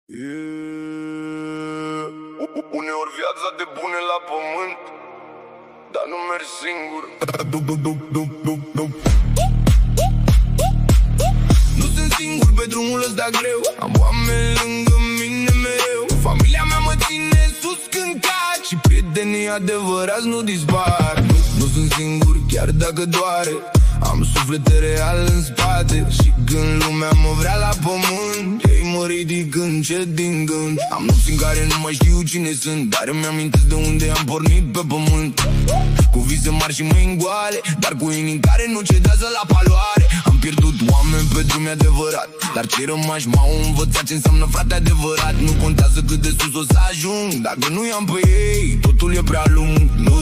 Uneori viața de bune la pământ, dar nu mergi singur. Nu sunt singur pe drumul ăsta greu, am oameni lângă mine mereu. Familia mea mă ține sus când cac și prietenii adevărați nu dispar. Nu sunt singur chiar dacă doare, am suflete real în spate. Și când lumea mă vrea la pământ, ei mă ridic încet din gând. Am nopți în care nu mai știu cine sunt, dar îmi amintesc de unde am pornit pe pământ. Cu vise mari și mâini goale, dar cu inimi care nu cedează la paloare. Am pierdut oameni pe drum, e adevărat, dar cei rămași m-au învățat ce înseamnă frate adevărat. Nu contează cât de sus o să ajung, dacă nu i-am pe ei, totul e prea lung.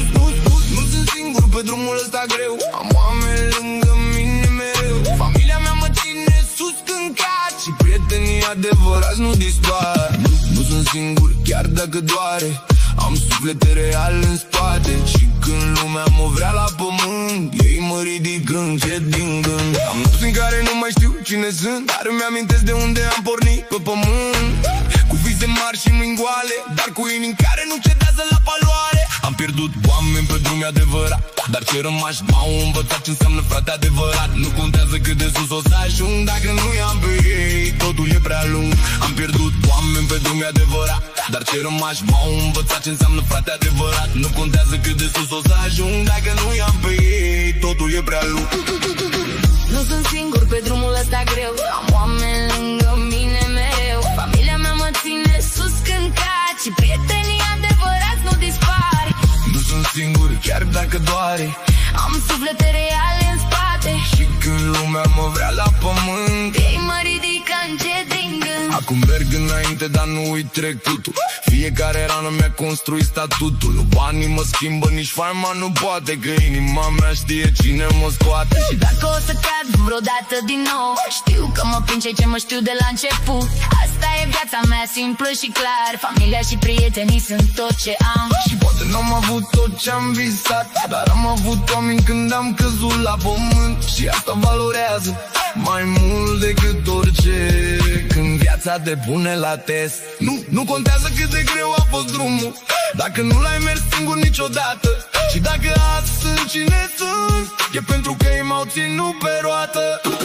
Nu sunt singur pe drumul ăsta greu, am oameni lângă mine mereu. Familia mea mă ține sus când cac și prietenii adevărați nu dispar. Nu sunt singur chiar dacă doare, am suflete real în spate. Și când lumea mă vrea la pământ, ei mă ridic încet din gând. Am nopți în care nu mai știu cine sunt, dar îmi amintesc de unde am pornit pe pământ. Cu vise mari și mâini goale, dar cu inimi care nu cedează la paloare. Am pierdut oameni pe drum, e adevărat, dar cei rămași m-au învățat ce înseamnă frate adevărat. Nu contează cât de sus o să ajung, dacă nu i-am pe ei, totul e prea lung. Am pierdut oameni pe drum, e adevărat, dar cei rămași m-au învățat ce înseamnă frate adevărat. Nu contează cât de sus o să ajung, dacă nu i-am pe ei, totul e prea lung. Nu sunt singur pe drumul ăsta greu, am oameni lângă mine mereu. Familia mea mă ține sus când cac și prietenii adevărați nu dispar. Nu sunt singur chiar dacă doare, am suflete reale în spate. și când lumea mă vrea la pământ, Ei mă ridică încet din gând. acum merg înainte, dar nu uit trecutul. Fiecare rană mi-a construit statutul. Nu banii mă schimbă, nici faima nu poate, că inima mea știe cine mă scoate. Și dacă o să cad vreodată din nou, știu că mă prind cei ce mă știu de la început. Asta e viața mea, simplă și clar. Familia și prietenii sunt tot ce am. Și poate n-am avut tot ce-am visat, dar am avut oameni când am căzut la pământ. Și asta valorează mai mult decât orice, când viața te pune la test. Nu contează cât de greu a fost drumul, dacă nu l-ai mers singur niciodată. Și dacă azi sunt cine sunt, e pentru că ei m-au ținut pe roată.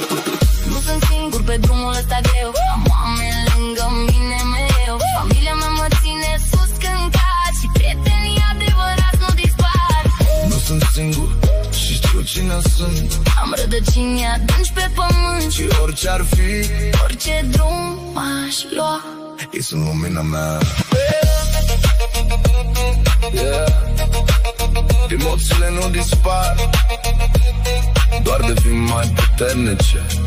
Nu sunt singur pe drumul ăsta greu, am oameni lângă mine mereu. Familia mea mă ține sus când cac și prietenii adevărați nu dispar. Nu sunt singur și știu cine sunt, Am rădăcini adânci pe pământ și orice ar fi, orice drum aș lua, ei sunt lumina mea. Emoțiile nu dispar, doar devin mai puternice.